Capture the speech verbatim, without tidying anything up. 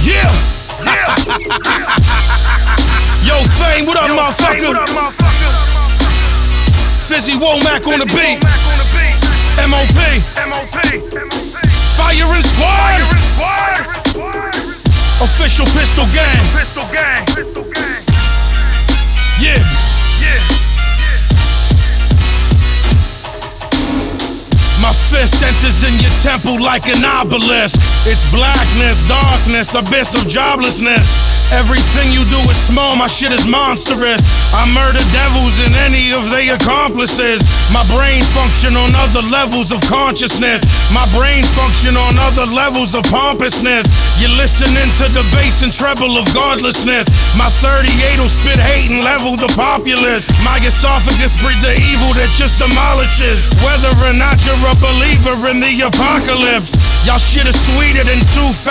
Yeah. Yo, Fame, what up, Yo, motherfucker? What up, Fizzy Womack on the beat. M O P. Fire and Squad. Official Pistol Gang. Yeah. My fist enters in your temple like an obelisk. It's blackness, darkness, abyss of joblessness. Everything you do is small, my shit is monstrous. I murder devils and any of their accomplices. My brain function on other levels of consciousness. My brain function on other levels of pompousness. You're listening to the bass and treble of godlessness. My thirty-eight will spit hate and level the populace. My esophagus breed the evil that just demolishes. Whether or not you're a believer in the apocalypse, y'all shit is sweeter than two